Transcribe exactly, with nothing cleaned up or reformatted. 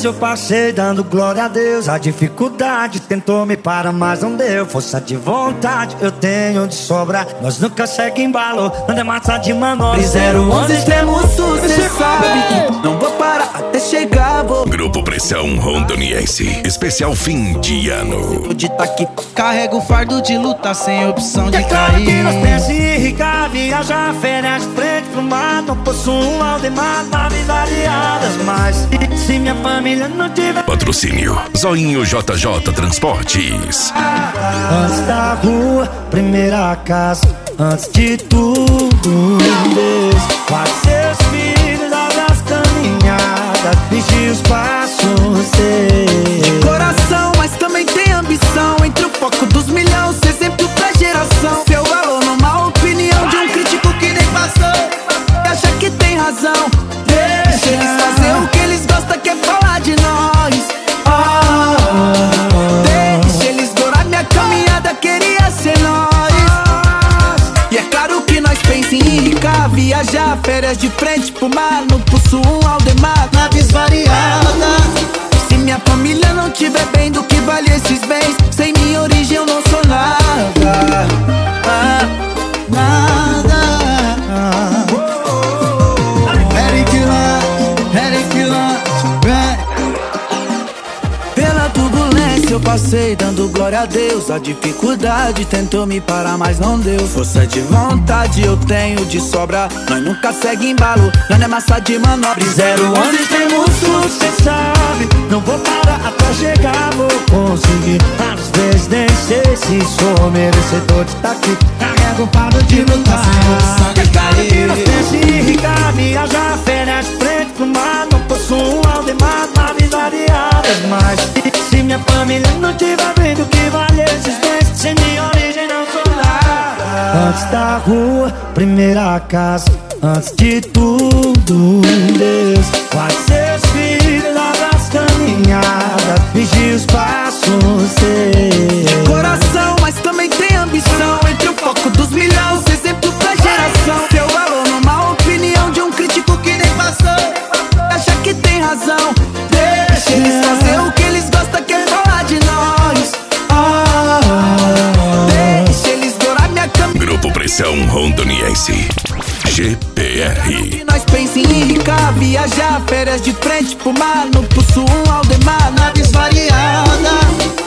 turbulência eu passei dando glória a Deus. A dificuldade tentou me parar, mas não deu. Força de vontade eu tenho de sobra. Nós nunca segue embalo, não é massa de manobra. zero onze extremo sul, cê sabe que não vou parar até chegar, vou. Grupo Pressão Rondoniense, especial fim de ano. De tá aqui, carrega o fardo de luta sem opção de é claro cair. que nós pensa em ricar, viajar, férias de frente pro mar. Não possuo um Aldemar, naves variadas, mas se minha família não tiver Patrocínio Zoinho J J Transportes. antes da rua, primeira casa, antes de tudo, Deus faz seus filhos, abre as caminhadas, vigia os passos seus. Coração, mas também tem ambição. Entre o foco dos milhões, exemplo pra geração. Seu valor numa opinião de um crítico que nem passou e acha que tem razão. Deixa eles fazer o que eles gostam, que é falar de nós. Oh, deixa eles dourar minha caminhada, queria ser nós. E é claro que nós pensa em ricar, viajar, férias de frente pro mar. Não possuo um Aldemar, naves variadas. Se minha família não tiver bem, do que vale esses bens? Sem minha origem eu não sou nada. Ah, nada. Eric Lange, Eric Lange, vem. Pela turbulência eu passei dando glória a Deus. A dificuldade tentou me parar, mas não deu. Força de vontade eu tenho de sobra. Nós nunca segue embalo, não é massa de manobra. zero onze extremo sul, Cê sabe, não vou parar até chegar, vou conseguir. Às vezes nem sei se sou merecedor de estar aqui. Carrego o fardo de lutar. É claro que nós pensa em ricar, viajar, férias de frente pro mar. Não possuo um Aldemar, naves variadas, mas se minha família não tiver bem, do que vale esses bens? Sem minha origem não sou nada. Antes da rua, primeira casa, antes de tudo, Deus faz seus filhos, abre as caminhadas, vigia os passos seus. Coração, mas também tem ambição. Entre o foco dos milhões, exemplo pra geração. Seu valor numa opinião de um crítico que nem passou, acha que tem razão. Deixa eles fazer o que eles gostam, que é falar de nós. Oh, deixa eles dourar minha caminhada. Grupo Pressão Rondoniense, G P R. E nós pensa em ricar, viajar, férias de frente pro mar. Não possuo um Aldemar, naves variadas.